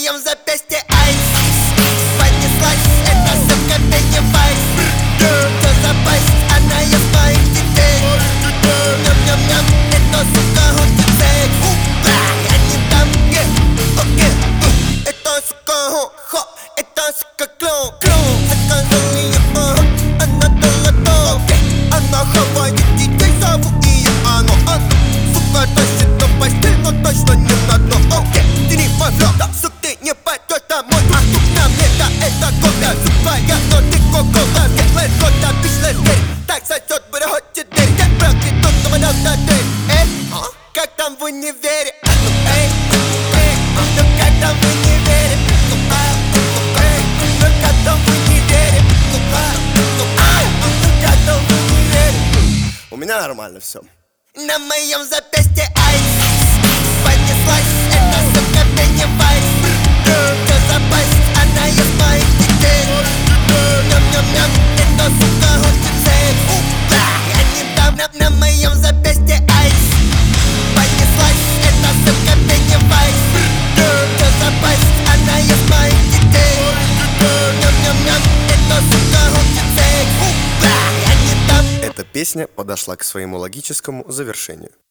моем запястье айс. Понеслась эта сука Пеннивайз. Что за пасть, она ест моих детей. Ням-ням-ням, эта сука хочет секс. Я не дам, эта сука хо, эта сука клоун. Закажу ее, она долго. Она хавает детей, зову ее оно. Сука тащит на постель, но точно не на дно. Ты не мой флоу, сук, ты не пойдешь домой. А тут нам это кока. Сук твоя, но ты кока. Сделай что-то, ты шлешь дверь. Так сойдет, хочет дверь. Как проклят, тот, кто выдал на дверь. Как там в универе? Ну как там в универе? Ну как там в универе? Ну как там в универе? У меня нормально все. На моем запястье айс. Понеслась эта сука Пеннивайз. Что за пасть, она ест моих детей. Ням-ням-ням, эта сука хочет секс. Я не дам, на моем запястье айс. Понеслась эта сука Пеннивайз. Что за пасть, она ест моих детей. Ням-ням-ням, эта сука хочет секс. Я не дам. Эта песня подошла к своему логическому завершению.